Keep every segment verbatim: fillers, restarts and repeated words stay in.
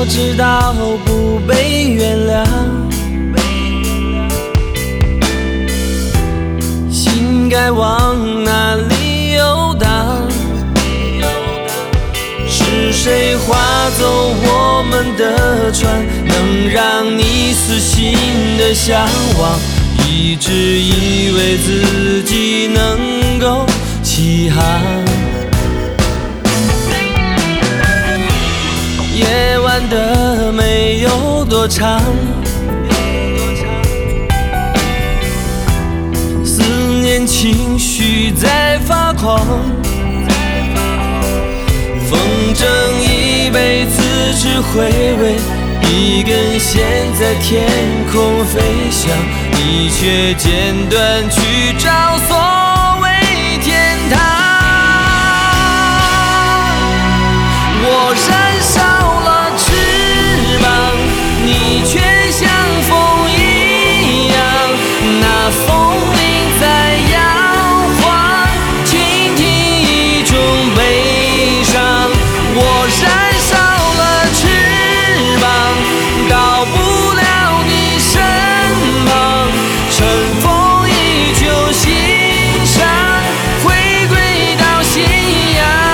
我知道不被原谅，心该往哪里游荡？是谁划走我们的船，能让你死心的向往？一直以为自己能够起航，夜晚的没有多长，思念情绪在发狂，风筝已被自知回味，一根线在天空飞翔，你却剪断去找所谓天堂。我燃烧了翅膀，你却像风一样，那风铃在摇晃，倾听一种悲伤。我燃烧了翅膀，到不了你身旁，尘封依旧心上，回归到信仰。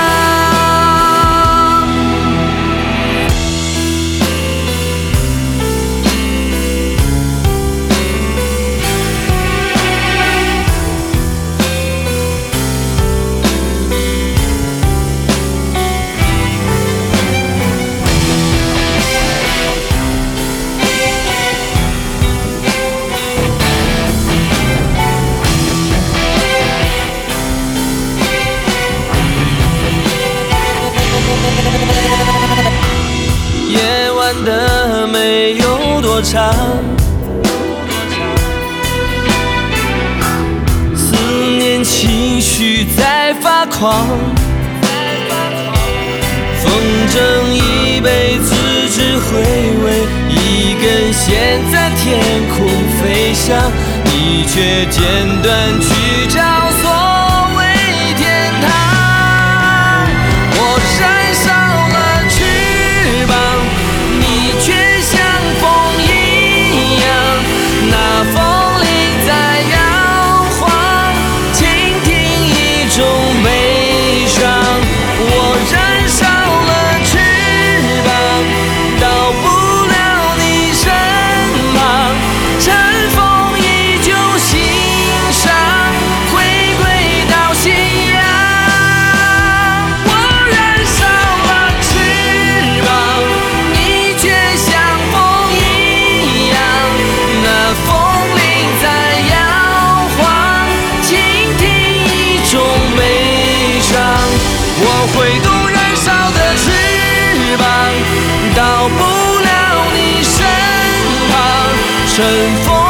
夜晚的没有多长，思念情绪在发狂，风筝已被自知回味，一根线在天空飞翔，你却剪断去找所谓天堂。我燃烧了翅膀，你却像风一样，那风铃在摇晃，倾听一种悲伤。我燃烧了翅膀，到不了你身旁，尘封依旧心上，回归到信仰。我燃烧了翅膀，你却像风一样，那风铃在摇晃，倾听一种悲伤。我挥动燃烧的翅膀，到不了你身旁，尘封